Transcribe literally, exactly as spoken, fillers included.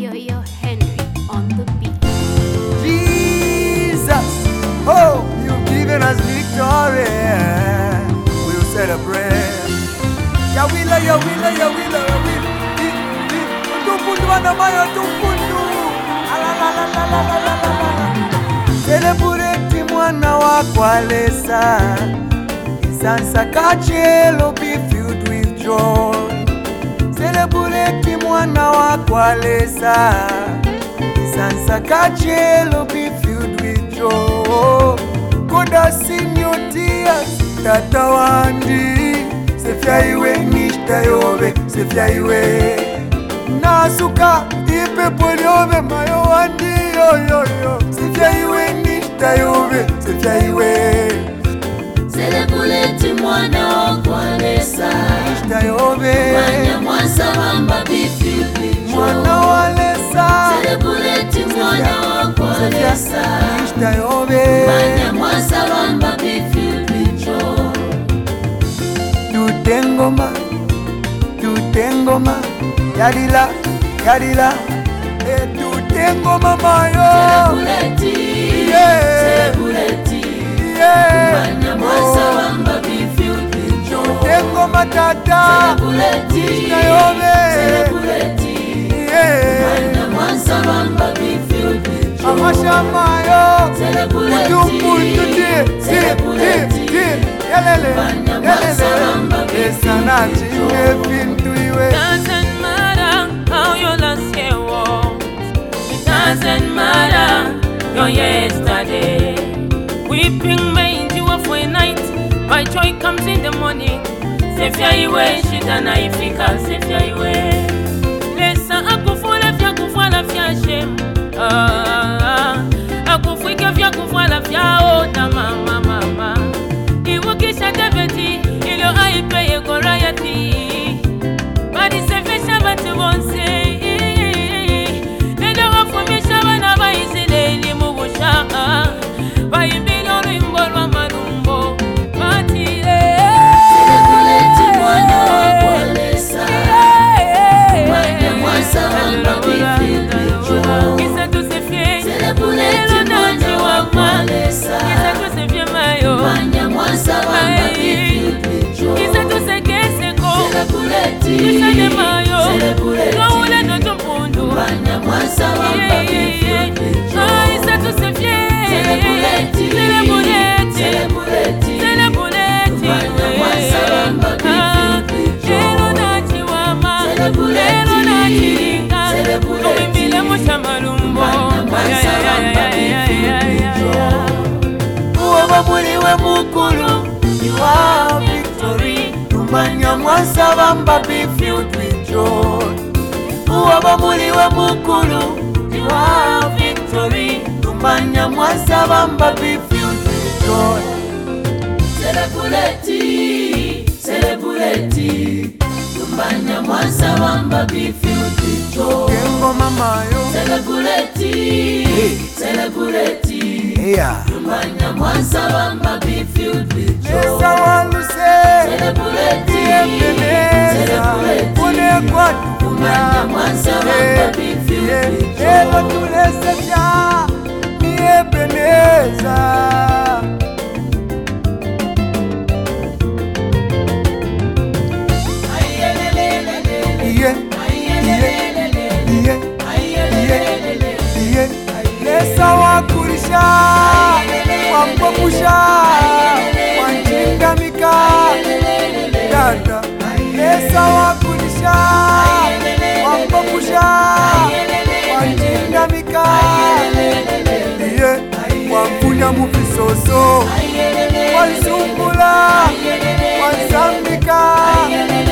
Yo-Yo Henry on the beat. Jesus, oh, you've given us victory. We'll celebrate. Yawila, yawila, yawila, yawila. Tumpundu wanamayo, tumpundu. Celebrate mwana wa kwalesa. Isansa kachelo be filled with joy. Celebrate mwana wa kwalesa. Isansa kachelo be filled with joy. Koda sing your tears, tata wandi. Sefya iwe nishta yove, sefya iwe. Nasuka ipe poliove mayo wandi yo yo yo. Sefya iwe nishta yove, sefya iwe. Celebrate mwana wa kwalesa. Nishta yove. Manya mwansa wamba be filled with joy. Mwana walesa. Celebrate mwana wa kwalesa. Nishta yove. Manya mwansa wamba be filled with joy. Tutengoma, tutengoma, yadila, yadila, e tutengoma mayo. Celebrate, Yeah. celebrate. Yeah. Manya mwansa wamba be filled with joy. Tutengoma tata. Celebrate, Nishta yove. celebrate. Yeah. Manya mwansa wamba be filled with joy. Amasha mayo. Celebrate, Kutumpuntu ti, ti, ti, ti. Yelele, yelele. Esana chine pintu iwe. Doesn't matter how your last year was. It doesn't matter your yesterday. Weeping may endure for a night, but joy comes in the morning. Sefya iwe shida na ifika, sefya iwe. Lesa akufula vya kufala vya shem. Ah, akufika vya kufala vya oda mama mama. Iwukisha debeti ilo aipeye gorayati. Badi sefesha batu bonse. Neda wafumisha wana baizile ilimu busha. Baibilo rimbo rwa marumbo. Matile. Celebrate mwana wa kwalesa. Manya mwansa wamba be filled with joy. Kisa tusefye. Celebrate mwana wa kwalesa. Kisa tusefye mayo. Manya mwansa wamba be filled with joy. Kisa tusekeseko. Celebrate, Kisane mayo. celebrate. Kaule no tumpundu. Manya mwansa wamba be filled with joy. Kisa tusefye. Celebrate, Celebrate. celebrate. Celebrate. Manya mwansa wamba be filled with joy. Lelo nachiwama. Celebrate, Lelo nachilinga. celebrate. Umimbile mushamalumbo. Manya mwansa wamba be filled with joy. Uwaba muliwe mukulu. You are victory. Tumanya mwansa bamba be filled with joy. Uwaba muliwe mukulu. You are victory. Tumanya mwansa bamba be filled with joy. Celebrate, celebrate. Tumanya mwansa wamba be filled with joy. Kengoma mayo. Celebrate, celebrate. Yeah. Tumanya mwansa wamba be filled with joy. Esa waluse. Celebrate, Yepeleza. celebrate. Kune kwa Tumanya mwansa wamba be filled with joy. Elo tulese vya. Yepeleza. Yeah, yeah, yeah, yeah. Lesa wakurisha, wampopusha, wanchingamika. Dada, lesa wakurisha, wampopusha, wanchingamika. Yeah, wamfunya mufisoso, wansumbula, wansambika.